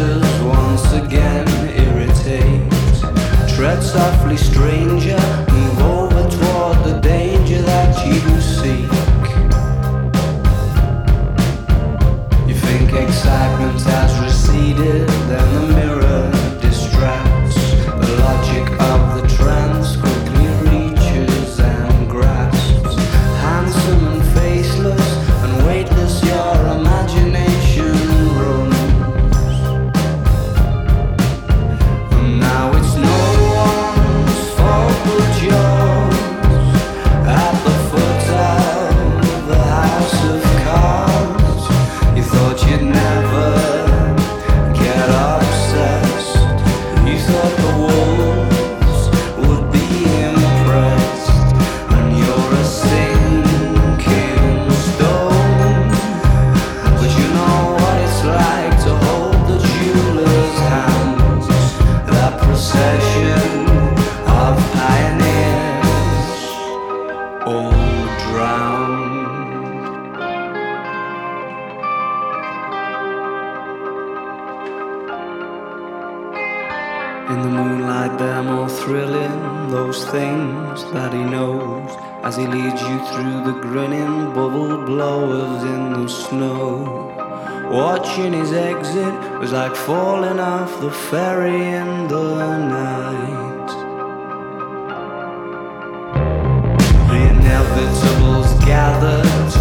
senses once again irritate. Tread softly, stranger, move over toward the danger that you seek. You think excitement has receded, then the mirror distracts. The logic of the trance quickly reaches and grasps. Handsome and faceless and weightless, your imagination roams. And now it's no one's fault but yours. At the foot of the house of cards, you thought you'd never get obsessed. You thought the wolves would be impressed. And you're a sinking stone. But you know what it's like to hold the jeweler's hands. That procession of pioneers all drowned. In the moonlight they're more thrilling, those things that he knows, as he leads you through the grinning bubble blowers in the snow. Watching his exit was like falling off the ferry in the night. The inevitables gather to